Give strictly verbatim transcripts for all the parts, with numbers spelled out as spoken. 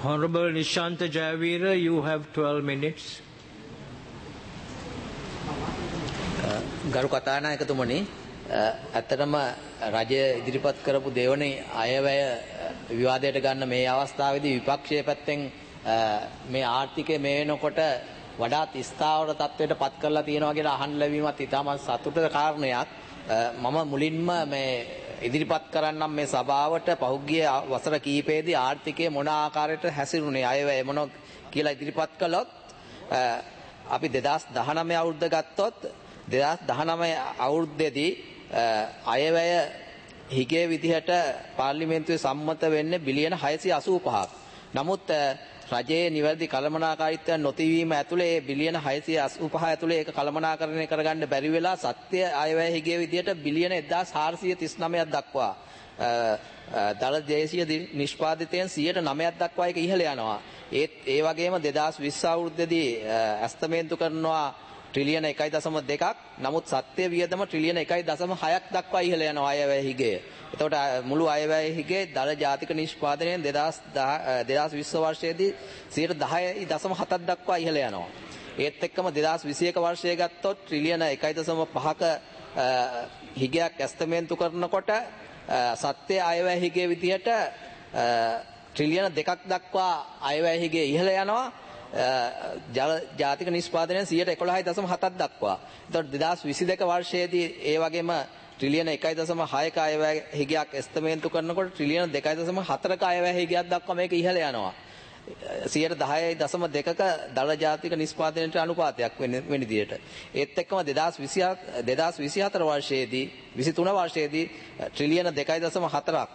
Honorable Nishanta Jayavira, you have twelve minutes. ගරු කතානායකතුමනි, ඇත්තටම රජය ඉදිරිපත් කරපු දෙවනි අයවැය විවාදයට ගන්න මේ අවස්ථාවේදී විපක්ෂයේ පැත්තෙන් මේ ආර්ථිකය මේ වෙනකොට වඩාත් ස්ථාවර තත්ත්වයට පත් කරලා තියෙනවා කියලා අහන්න ලැබීමත් ඉතාමත් සතුටට කාරණයක්. මම මුලින්ම මේ ඉදිරිපත් කරන්නම් මේ සභාවට පහුගිය වසර කිහිපයේදී ආර්ථිකය මොන ආකාරයට හැසිරුණේ අයවැය මොන කියලා ඉදිරිපත් කළොත් අපි දෙදාස් දහනවය අවුරුද්ද ගත්තොත් දෙදාස් දහනවය අවුරුද්දේදී අයවැය හිගේ විදිහට පාර්ලිමේන්තුවේ සම්මත වෙන්නේ බිලියන හයසිය අසූ පහක්. නමුත් රජයේ නිවැරදි කළමනාකාරීත්වය නොතිවීම ඇතුළේ ඒ බිලියන හයසිය අසූ පහ ඇතුළේ ඒක කළමනාකරණය කරගන්න බැරි වෙලා සත්‍ය අයවැය හිගේ විදිහට බිලියන එක්දාස් හාරසිය තිස් නවයක් දක්වා දළ දේශීය නිෂ්පාදිතයෙන් සියයට නවයක් දක්වා ඒක ඉහළ යනවා. ඒත් ඒ වගේම දෙදාස් විස්ස අවුරුද්දේදී ඇස්තමේන්තු කරනවා ට්‍රිලියන එකයි දශම දෙකක්. නමුත් සත්‍ය වියදම ට්‍රිලියන එකයි දශම හයක් දක්වා ඉහළ යනවා අයවැය හිගය. එතකොට මුළු අයවැය හිගේ දළ ජාතික නිෂ්පාදනයෙන් දෙදාස් විස්ස වර්ෂයේදී සියයට දහයයි දශම හතක් දක්වා ඉහළ යනවා. ඒත් එක්කම දෙදාස් විසියක වර්ෂයේ ගත්තොත් ට්‍රිලියන එකයි දශම පහක හිගයක් ඇස්තමේන්තු කරනකොට සත්‍ය අයවැය හිගේ විදිහට ට්‍රිලියන දෙකක් දක්වා අයවැය හිගේ ඉහළ යනවා. ජාතික නිෂ්පාදනය සියයට එකොළහයි දශම හතක් දක්වා. එතකොට දෙදාස් විසි දෙක වර්ෂයේදී ඒ වගේම ට්‍රිලියන එකයි දශම හයක අයවැය හිගයක් එස්තමේන්තු කරනකොට ට්‍රිලියන දෙකයි දශම හතරක අයවැය හිගයක් දක්වා මේක ඉහළ යනවා. සියයට දහයයි දශම දෙකක දළ ජාතික නිෂ්පාදනයට අනුපාතයක් වෙන විදිහට. ඒත් එක්කම දෙදාස් විසි හතර වර්ෂයේදී විසි තුන වර්ෂයේදී ට්‍රිලියන දෙකයි දශම හතරක්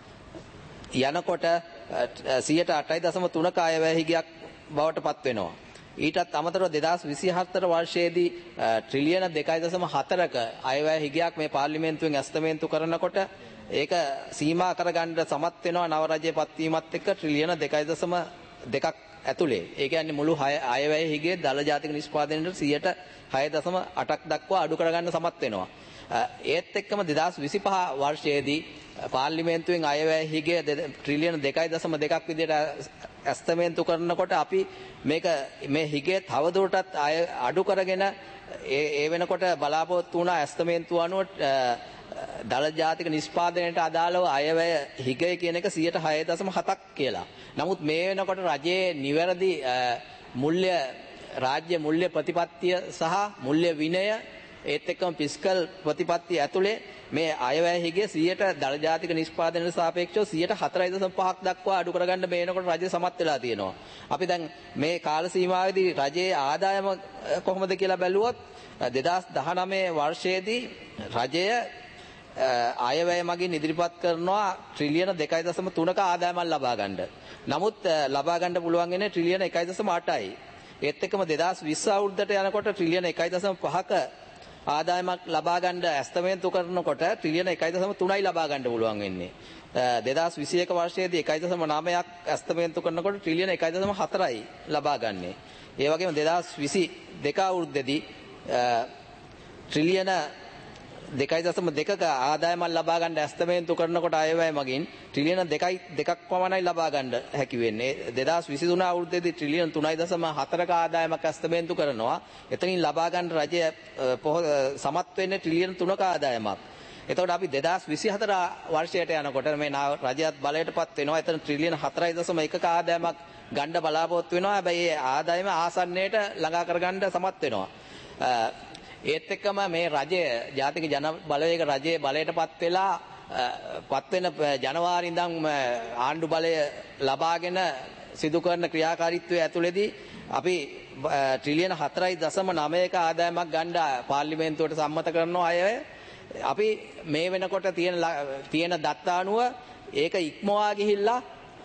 යනකොට සියයට අටයි දශම තුනක අයවැය හිගයක් බවට පත් වෙනවා. ඊටත් අමතරව දෙදාස් විසි හතර වර්ෂයේදී ට්‍රිලියන දෙකයි දශම හතරක අයවැය හිගයක් මේ පාර්ලිමේන්තුවෙන් ඇස්තමේන්තු කරනකොට ඒක සීමා කරගන්න සමත් වෙනවා නව රජයේ පත්වීමත් එක්ක ට්‍රිලියන දෙකයි දශම දෙකක් ඇතුලේ. ඒ කියන්නේ මුළු අයවැය හිගේ දළ ජාතික නිෂ්පාදනයට සියයට හය දශම අටක් දක්වා අඩු කරගන්න සමත් වෙනවා. ඒත් එක්කම දෙදාස් විසිපහ වර්ෂයේදී පාර්ලිමේන්තුවෙන් අයවැය හිගේ ට්‍රිලියන දෙකයි දශම දෙකක් විදිහට ඇස්තමේන්තු කරනකොට අපි මේක මේ හිගේ තවදුරටත් අඩු කරගෙන ඒ වෙනකොට බලාපොරොත්තු වුණා ඇස්තමේන්තුව අනුව දළ ජාතික නිෂ්පාදනයට අදාළව අයවැය හිගය කියන එක සියයට හය දශම හතක් කියලා. නමුත් මේ වෙනකොට රජයේ නිවැරදි මුල්‍ය රාජ්‍ය මුල්‍ය ප්‍රතිපත්තිය සහ මුල්‍ය විනය ඒත් එක්කම ෆිස්කල් ප්‍රතිපත්තිය ඇතුලේ මේ අයවැය හිගේ සියයට දළ ජාතික නිෂ්පාදනයට සාපේක්ෂව සියයට හතරයි දශම පහක් දක්වා අඩු කරගන්න මේ වෙනකොට රජය සමත් වෙලා තියෙනවා. අපි දැන් මේ කාල සීමාවේදී රජයේ ආදායම කොහොමද කියලා බැලුවොත් දෙදාස් දහනවය වර්ෂයේදී රජය අයවැය මගින් ඉදිරිපත් කරනවා ට්‍රිලියන දෙකයි දශම තුනක ආදායමක් ලබා ගන්න. නමුත් ලබා ගන්න පුළුවන් වෙන්නේ ට්‍රිලියන එකයි දශම අටයි. ඒත් එක්කම දෙදාස් විස්ස අවුරුද්දට යනකොට ට්‍රිලියන එකයි දශම පහක ආදායමක් ලබා ගන්න ඇස්තමේන්තු කරනකොට ට්‍රිලියන එකයි දශම තුනයි ලබා ගන්න පුළුවන් වෙන්නේ. දෙදාස් විසියක වර්ෂයේදී එකයි දශම නවයක් ඇස්තමේන්තු කරනකොට ට්‍රිලියන එකයි දශම හතරයි ලබා ගන්නේ. ඒ වගේම දෙදාස් විසි දෙක අවුරුද්දේදී ට්‍රිලියන දෙකයි දශම දෙකක ආදායමක් ලබා ගන්න ඇස්තමේන්තු කරනකොට අයවැය මගින් ට්‍රිලියන දෙකයි දෙකක් පමණයි ලබා ගන්න හැකි වෙන්නේ. දෙදාස් විසි තුන අවුරුද්දේදී ට්‍රිලියන තුනයි දශම හතරක ආදායමක් ඇස්තමේන්තු කරනවා. එතනින් ලබා ගන්න රජය සමත් වෙන්නේ ට්‍රිලියන තුනක ආදායමක්. එතකොට අපි දෙදාස් විසි හතර වර්ෂයට යනකොට මේ රජයත් බලයටපත් වෙනවා. එතන ට්‍රිලියන හතරයි දශම එකක ආදායමක් ගන්න බලාපොරොත්තු වෙනවා. හැබැයි ඒ ආදායම ආසන්නයට ළඟා කරගන්න සමත් වෙනවා. ඒත් එක්කම මේ රජය ජාතික ජන බලවේග රජයේ බලයටපත් වෙලා පත් වෙන ජනවාරි ඉඳන් ආණ්ඩු බලය ලබාගෙන සිදු කරන ක්‍රියාකාරීත්වය ඇතුළේදී අපි ට්‍රිලියන හතරයි දශම නවයක ආදායමක් ගන්න පාර්ලිමේන්තුවට සම්මත කරනවා අය. අපි මේ වෙනකොට තියෙන තියෙන දත්ත අනුව ඒක ඉක්මවා ගිහිල්ලා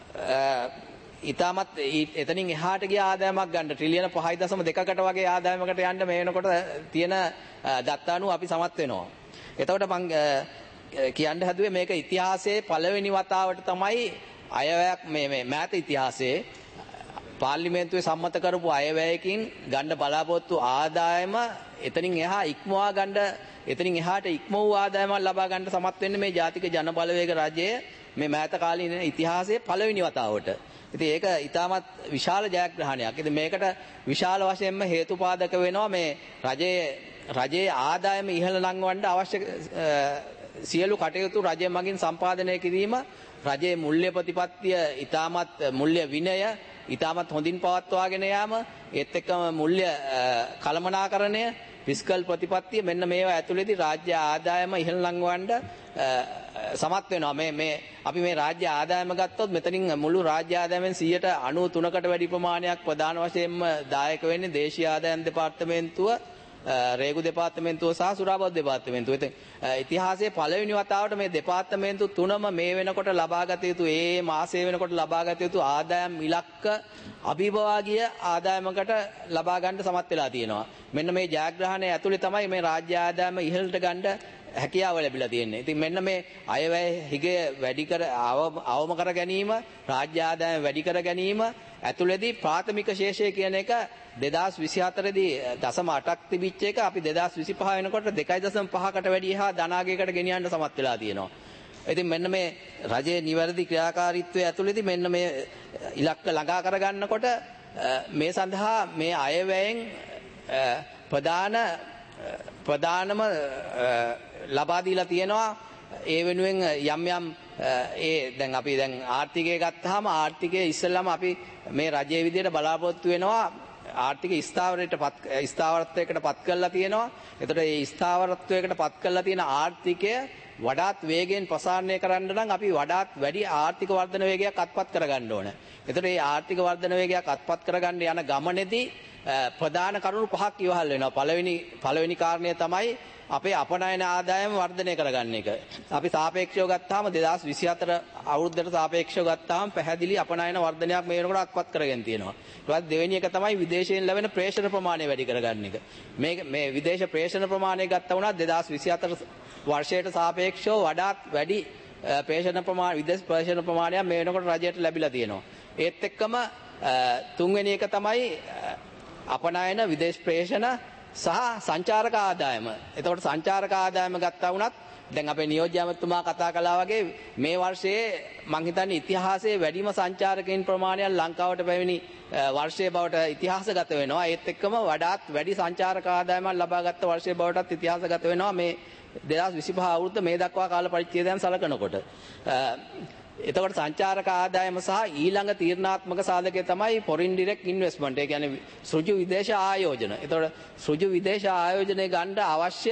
ඉතාමත් එතනින් එහාට ගිය ආදායමක් ගන්න ට්‍රිලියන පහයි දශම දෙකකට වගේ ආදායමකට යන්න මේ වෙනකොට තියෙන දත්ත අනුව අපි සමත් වෙනවා. එතකොට මම කියන්න හැදුවේ මේක ඉතිහාසයේ පළවෙනි වතාවට තමයි අයවැයක් මේ මේ මෑත ඉතිහාසයේ පාර්ලිමේන්තුවේ සම්මත කරපු අයවැයකින් ගන්න බලාපොරොත්තු ආදායම එතනින් එහා ඉක්මවා ගන්න එතනින් එහාට ඉක්ම වූ ආදායමක් ලබා ගන්න සමත් වෙන්නේ මේ ජාතික ජන බලවේග රජය මේ මෑත කාලීන ඉතිහාසයේ පළවෙනි වතාවට. ඉතින් ඒක ඊටමත් විශාල ජයග්‍රහණයක්. ඉතින් මේකට විශාල වශයෙන්ම හේතුපාදක වෙනවා මේ රජයේ රජයේ ආදායම ඉහළ නංවන්න අවශ්‍ය සියලු කටයුතු රජය මගින් සම්පාදනය කිරීම, රජයේ මූල්‍ය ප්‍රතිපත්තිය ඊටමත් මූල්‍ය විනය ඊටමත් හොඳින් පවත්වාගෙන යාම, ඒත් එක්කම මූල්‍ය කළමනාකරණය, ෆිස්කල් ප්‍රතිපත්තිය, මෙන්න මේවා ඇතුළේදී රාජ්‍ය ආදායම ඉහළ නංවන්න සමත් වෙනවා. මේ මේ අපි මේ රාජ්‍ය ආදායම ගත්තොත් මෙතනින් මුළු රාජ්‍ය ආදායමෙන් සියයට අනූතුනකට වැඩි ප්‍රමාණයක් ප්‍රධාන වශයෙන්ම දායක වෙන්නේ දේශීය ආදායම් දෙපාර්තමේන්තුව, රේගු දෙපාර්තමේන්තුව සහ සුරාබදු දෙපාර්තමේන්තුව. ඉතින් ඉතිහාසයේ පළවෙනි වතාවට මේ දෙපාර්තමේන්තු තුනම මේ වෙනකොට ලබාගත යුතු, ඒ මාසයේ වෙනකොට ලබාගත යුතු ආදායම් ඉලක්ක අභිභවාගීය ආදායමකට ලබා ගන්න සමත් වෙලා තියෙනවා. මෙන්න මේ ජයග්‍රහණය ඇතුලේ තමයි මේ රාජ්‍ය ආදායම ඉහළට ගන්න හැකියාව ලැබිලා තියෙන්නේ. ඉතින් මෙන්න මේ අයවැය හිගය වැඩි කර අවම කර ගැනීම, රාජ්‍ය ආදායම වැඩි කර ගැනීම ඇතුළේදී ප්‍රාථමික ශේෂය කියන එක දෙදාස් විසිහතර දී දශම අටක් තිබිච්ච එක අපි දෙදාස් විසිපහ වෙනකොට දෙකයි දශම පහකට වැඩි එහා ධනාගයකට ගෙනියන්න සමත් වෙලා තියෙනවා. ඉතින් මෙන්න මේ රජයේ නිවැරදි ක්‍රියාකාරීත්වය ඇතුළේදී මෙන්න මේ ඉලක්ක ළඟා කර ගන්නකොට මේ සඳහා මේ අයවැයෙන් ප්‍රධාන ප්‍රධානම ලබා දීලා තියෙනවා. ඒ වෙනුවෙන් යම් යම් ඒ දැන් අපි දැන් ආර්ථිකය ගත්තාම ආර්ථිකයේ ඉස්සෙල්ලාම අපි මේ රජයේ විදියට බලාපොරොත්තු වෙනවා ආර්ථික ස්ථාවරයට පත් ස්ථාවරත්වයකට පත් කරලා තියෙනවා. එතකොට මේ ස්ථාවරත්වයකට පත් කරලා තියෙන ආර්ථිකය වඩාත් වේගයෙන් ප්‍රසාරණය කරන්න නම් අපි වඩාත් වැඩි ආර්ථික වර්ධන වේගයක් අත්පත් කරගන්න ඕන. එතකොට මේ ආර්ථික වර්ධන වේගයක් අත්පත් කරගන්න යන ගමනේදී ප්‍රධාන කරුණු පහක් ඉවහල් වෙනවා. පළවෙනි පළවෙනි කාරණය තමයි අපේ අපනයන ආදායම වර්ධනය කරගන්න එක. අපි සාපේක්ෂව ගත්තාම දෙදාස් විසිහතර අවුරුද්දට සාපේක්ෂව ගත්තාම පැහැදිලි අපනයන වර්ධනයක් මේ වෙනකොට අත්පත් කරගෙන තියෙනවා. ඊට පස්සේ දෙවෙනි එක තමයි විදේශයෙන් ලැබෙන ප්‍රේෂණ ප්‍රමාණය වැඩි කරගන්න එක. මේ මේ විදේශ ප්‍රේෂණ ප්‍රමාණය ගත්තා වුණා දෙදාස් විසිහතර වර්ෂයට සාපේක්ෂව වඩාත් වැඩි ප්‍රේෂණ ප්‍රමාණ විදේශ ප්‍රේෂණ ප්‍රමාණයක් මේ වෙනකොට රජයට ලැබිලා තියෙනවා. ඒත් එක්කම තුන්වෙනි එක තමයි අපනයන විදේශ ප්‍රේෂණ සහ සංචාරක ආදායම. එතකොට සංචාරක ආදායම ගත්තා වුණත් දැන් අපේ නියෝජ්‍ය ඇමතුමා කතා කළා වගේ මේ වර්ෂයේ මං හිතන්නේ ඉතිහාසයේ වැඩිම සංචාරකයන් ප්‍රමාණයක් ලංකාවට පැමිණි වර්ෂයේ බවට ඉතිහාසගත වෙනවා. ඒත් එක්කම වඩාත් වැඩි සංචාරක ආදායමක් ලබාගත් වර්ෂයේ බවටත් ඉතිහාසගත වෙනවා මේ දෙදාස් විසිපහ අවුරුද්ද මේ දක්වා කාල පරිච්ඡේදයන් සලකනකොට. එතකොට සංචාරක ආදායම සහ ඊළඟ තීරණාත්මක සාධකය තමයි foreign direct investment. ඒ කියන්නේ සෘජු විදේශ ආයෝජන. එතකොට සෘජු විදේශ ආයෝජනය ගන්න අවශ්‍ය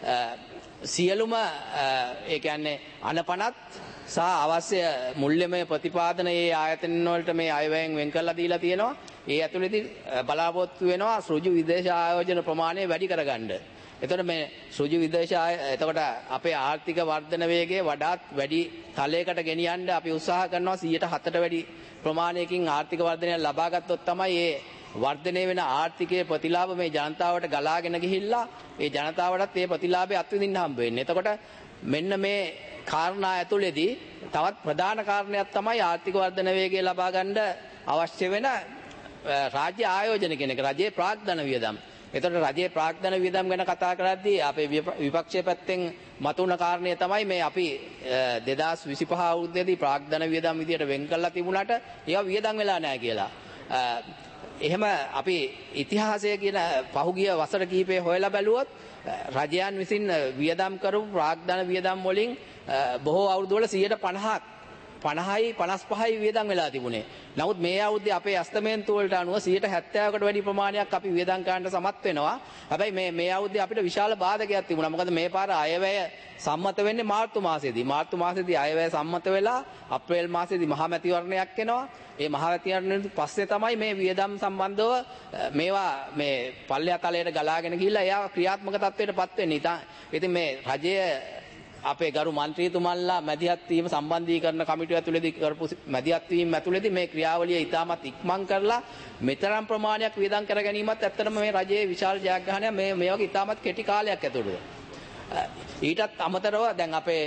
සියලුම ඒ කියන්නේ අනපනත් සහ අවශ්‍ය මුල්‍යමය ප්‍රතිපාදන ඒ ආයතන වලට මේ අයවැයෙන් වෙන් කරලා දීලා තියෙනවා. ඒ ඇතුළේදී බලාපොරොත්තු වෙනවා සෘජු විදේශ ආයෝජන ප්‍රමාණය වැඩි කරගන්න. එතකොට මේ සෘජු විදේශ එතකොට අපේ ආර්ථික වර්ධන වේගය වඩාත් වැඩි තලයකට ගෙනියන්න අපි උත්සාහ කරනවා. සියයට හතට වැඩි ප්‍රමාණයකින් ආර්ථික වර්ධනය ලබා ගත්තොත් තමයි මේ වර්ධනය වෙන ආර්ථිකයේ ප්‍රතිලාභ මේ ජනතාවට ගලාගෙන ගිහිල්ලා ඒ ජනතාවටත් මේ ප්‍රතිලාභය අත්විඳින්න හම්බ වෙන්නේ. එතකොට මෙන්න මේ කාරණා ඇතුළේදී තවත් ප්‍රධාන කාරණයක් තමයි ආර්ථික වර්ධන වේගය ලබා ගන්න අවශ්‍ය වෙන රාජ්‍ය ආයෝජන කියන එක, රජයේ ප්‍රාග්ධන වියදම්. එතකොට රජයේ ප්‍රාග්ධන වියදම් ගැන කතා කරද්දී අපේ විපක්ෂයේ පැත්තෙන් මතුවන කාරණය තමයි මේ අපි දෙදාස් විසිපහ අවුරුද්දේදී ප්‍රාග්ධන වියදම් විදියට වෙන් කරලා තිබුණාට ඒවා වියදම් වෙලා නැහැ කියලා. එහෙම අපි ඉතිහාසය කියන පහුගිය වසර කිහිපේ හොයලා බැලුවොත් රජයන් විසින් වියදම් කරපු ප්‍රාග්ධන වියදම් වලින් බොහෝ අවුරුදු වල සියයට පනහක් පනහයි පනස් පහයි වියදම් වෙලා තිබුණේ. නමුත් මේ අවුරුද්දේ අපේ අස්තමේන්තු වලට අනුව සියයට හැත්තෑවකට වැඩි ප්‍රමාණයක් අපි වියදම් ගන්නට සමත් වෙනවා. හැබැයි මේ මේ අවුරුද්දේ අපිට විශාල බාධකයක් තිබුණා. මොකද මේ පාර අයවැය සම්මත වෙන්නේ මාර්තු මාසයේදී. මාර්තු මාසයේදී අයවැය සම්මත වෙලා අප්‍රේල් මාසයේදී මහා මැතිවරණයක් එනවා. ඒ මහා මැතිවරණයෙන් පස්සේ තමයි මේ වියදම් සම්බන්ධව මේවා මේ පල්ලෙහා තලයට ගලාගෙන ගිහිල්ලා එයා ක්‍රියාත්මක තත්ත්වයටපත් වෙන්නේ. ඉතින් මේ රජයේ අපේ ගරු මන්ත්‍රීතුමන්ලා මැදිහත් වීම සම්බන්ධීකරණ කමිටුව ඇතුළේදී කරපු මැදිහත් වීම ඇතුළේදී මේ ක්‍රියාවලිය ඉතාමත් ඉක්මන් කරලා මෙතරම් ප්‍රමාණයක් වියදම් කර ගැනීමත් ඇත්තටම මේ රජයේ විශාල ජයග්‍රහණයක්. මේ මේ වගේ ඉතාමත් කෙටි කාලයක් ඇතුළත. ඊටත් අමතරව දැන් අපේ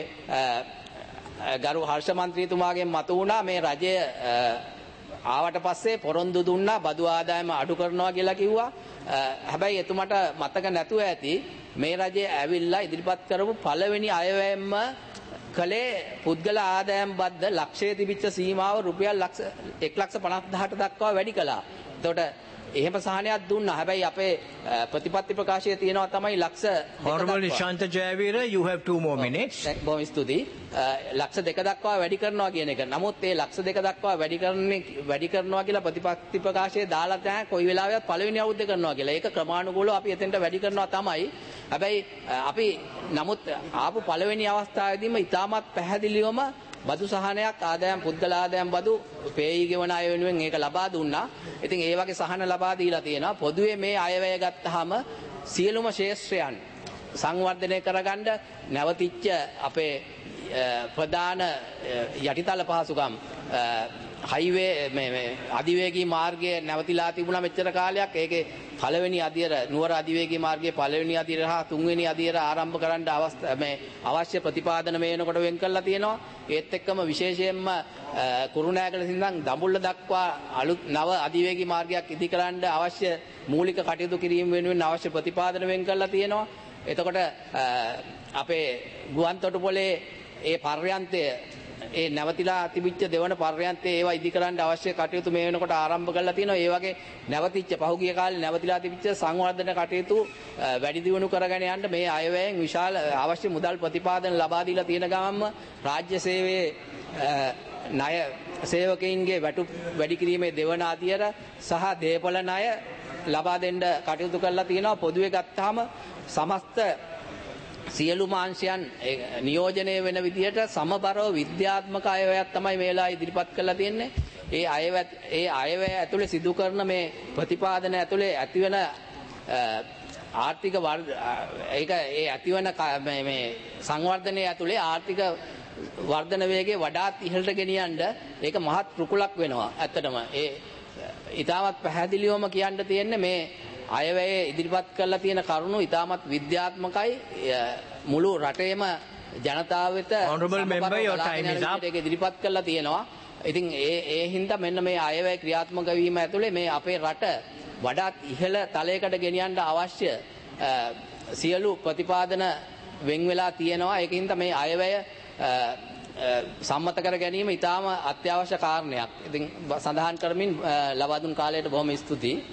ගරු හර්ෂ මන්ත්‍රීතුමාගෙන් මතු වුණා මේ රජය ආවට පස්සේ පොරොන්දු දුන්නා බදු ආදායම අඩු කරනවා කියලා කිව්වා. හැබැයි එතුමට මතක නැතුව ඇති මේ රජයේ ඇවිල්ලා ඉදිරිපත් කරපු පළවෙනි අයවැයම කලේ පුද්ගල ආදායම් බද්ද ලක්ෂයේ තිබිච්ච සීමාව රුපියල් ලක්ෂ එක ලක්ෂ පනස් දහසට දක්වා වැඩි කළා. එතකොට එහෙම සහනයක් දුන්නා. හැබැයි අපේ ප්‍රතිපත්ති ප්‍රකාශයේ තියෙනවා තමයි ලක්ෂ Honorable Nishanta Jayavira, you have two more minutes. බොහොම ස්තුතියි. ලක්ෂ දෙක දක්වා වැඩි කරනවා කියන එක. නමුත් ඒ ලක්ෂ දෙක දක්වා වැඩි කරන්නේ වැඩි කරනවා කියලා ප්‍රතිපත්ති ප්‍රකාශයේ දාලා නැහැ කොයි වෙලාවෙවත් පළවෙනි අවුරුද්දේ කරනවා කියලා. ඒක ක්‍රමානුකූලව අපි එතෙන්ට වැඩි කරනවා තමයි. හැබැයි අපි නමුත් ආපු පළවෙනි අවස්ථාවේදීම ඉතාමත් පැහැදිලිවම බදු සහනයක් ආදායම් පුද්ගල ආදායම් බදු පේයි ගෙවන අය වෙනුවෙන් ඒක ලබා දුන්නා. ඉතින් ඒ වගේ සහන ලබා දීලා තියෙනවා. පොදුවේ මේ අයවැය ගත්තාම සියලුම ශේෂ්ත්‍රයන් සංවර්ධනය කරගන්න නැවතිච්ච අපේ ප්‍රධාන යටිතල පහසුකම් හයිවේ මේ මේ අධිවේගී මාර්ගයේ නැවතිලා තිබුණා මෙච්චර කාලයක්. ඒකේ පළවෙනි අදියර නුවර අධිවේගී මාර්ගයේ පළවෙනි අදියර හා තුන්වෙනි අදියර ආරම්භ කරන්න අවස්ථා මේ අවශ්‍ය ප්‍රතිපාදන මේනකොට වෙන් කරලා තියෙනවා. ඒත් එක්කම විශේෂයෙන්ම කුරුණෑගල සින්දන් දඹුල්ල දක්වා අලුත් නව අධිවේගී මාර්ගයක් ඉදිකරන්න අවශ්‍ය මූලික කටයුතු කිරීම වෙනුවෙන් අවශ්‍ය ප්‍රතිපාදන වෙන් කරලා තියෙනවා. එතකොට අපේ ගුවන් තොටුපොලේ ඒ පර්යන්තය ඒ නැවතිලා තිබිච්ච දෙවන පර්යන්තයේ ඒවා ඉදිකරන්න අවශ්‍ය කටයුතු මේ වෙනකොට ආරම්භ කරලා තියෙනවා. ඒ වගේ නැවතිච්ච පහුගිය කාලේ නැවතිලා තිබිච්ච සංවර්ධන කටයුතු වැඩි දියුණු කරගෙන යන්න මේ අයවැයෙන් විශාල අවශ්‍ය මුදල් ප්‍රතිපාදන ලබා දීලා තියෙන ගමන්ම රාජ්‍ය සේවයේ ණය සේවකයින්ගේ වැටුප් වැඩි කිරීමේ දෙවන අදියර සහ දේපොළ ණය ලබා දෙන්න කටයුතු කරලා තියෙනවා. පොදුවේ ගත්තාම සමස්ත සියලු මාංශයන් නියෝජනය වෙන විදිහට සමබරව විද්‍යාත්මක අයවැයක් තමයි මේලා ඉදිරිපත් කරලා තියෙන්නේ. ඒ අයවැය ඒ අයවැය ඇතුලේ සිදු කරන මේ ප්‍රතිපාදන ඇතුලේ ඇතිවන ආර්ථික ඒක ඒ ඇතිවන මේ සංවර්ධනයේ ඇතුලේ ආර්ථික වර්ධන වේගය වඩාත් ඉහළට ගෙනියන්න ඒක මහත් රුකුලක් වෙනවා. ඇත්තටම ඒ ඊටමත් පැහැදිලිවම කියන්න තියෙන්නේ මේ අයවැය ඉදිරිපත් කරලා තියෙන කරුණු ඉතාමත් විද්‍යාත්මකයි. මුළු රටේම ජනතාව වෙත Honorable member, your time is up. ඒක ඉදිරිපත් කරලා තියෙනවා. ඉතින් ඒ ඒ හින්දා මෙන්න මේ අයවැය ක්‍රියාත්මක වීම ඇතුලේ මේ අපේ රට වඩාත් ඉහළ තලයකට ගෙනියන්න අවශ්‍ය සියලු ප්‍රතිපාදන වෙන් වෙලා තියෙනවා. ඒකින්ද මේ අයවැය සම්මත කර ගැනීම ඉතාම අත්‍යවශ්‍ය කාරණයක්. ඉතින් සඳහන් කරමින් ලබා දුන් කාලයට බොහොම ස්තුතියි.